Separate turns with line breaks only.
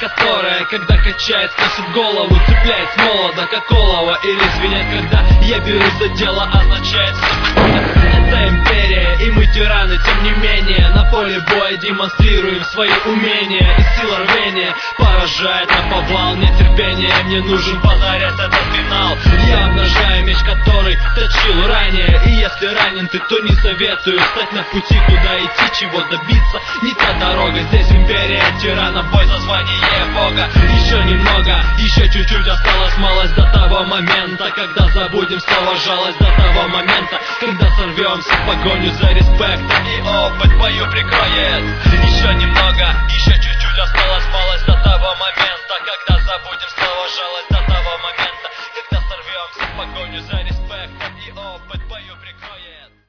которая, когда качает, сносит голову, цепляет с молода, как олово, или звенит, когда я берусь за дело, означает все. Это империя, и мы тираны, тем не менее, на поле боя демонстрируем свои умения, и сила рвения поражает наповал, нетерпение, мне нужен позарез этот финал. Я обнажаю меч, который точил ранее, и если ранен ты, то не советую стать на пути, куда идти, чего добиться, не та дорога. Здесь империя тирана, бой за звание бога. Еще немного, еще чуть-чуть осталось, малость до того момента, когда забудем слово жалость, до того момента, когда сорвемся в погоню за респектом, и опыт бою прикроет. Еще немного, еще чуть-чуть осталось, малость до того момента, когда забудем слово жалость, до того момента, когда сорвемся в погоню за респектом, и опыт бою прикроет.